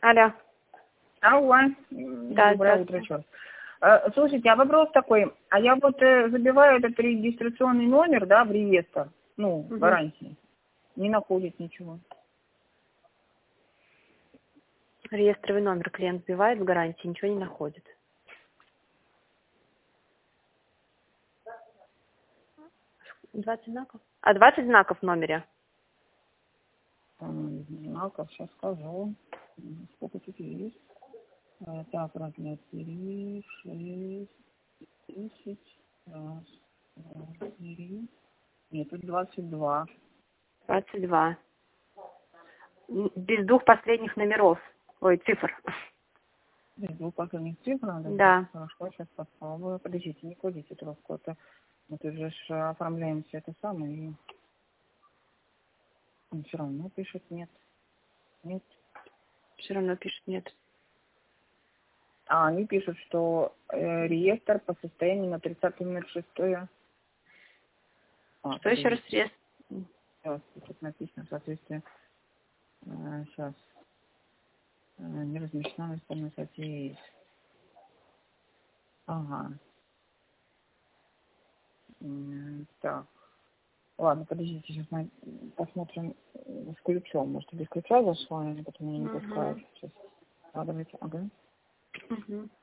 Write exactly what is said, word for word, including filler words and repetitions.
Алло. Алло. Да, Доброе утро еще раз. А, слушайте, а вопрос такой. А я вот э, забиваю этот регистрационный номер, да, в реестр, ну, Угу. гарантии. Не находит ничего. Реестровый номер клиент вбивает в гарантии, ничего не находит. двадцать знаков? А двадцать знаков в номере? Знаков, сейчас скажу. Сколько тут есть? А, так, размер три, шесть, десять, раз, два, три. Нет, тут двадцать два. двадцать два. Без двух последних номеров. Ой, цифр. Без двух последних цифр надо? Да. Хорошо, сейчас попробую. Подождите, не кладите трубку. Это мы тут же ж оформляем все это самое. И он все равно пишет нет. Нет. Все равно пишет нет. А они пишут, что э, реестр по состоянию на тридцатое ноль шестое. А, Что еще раз реестр? сейчас, тут написано в соответствии. Э, сейчас. Э, не размещена на официальном сайте есть. Ага. М, Так. Ладно, подождите, сейчас мы посмотрим э, с ключом. Может, без ключа зашла, они потом меня не Угу. пускают. Сейчас. А, давайте, ага. Угу.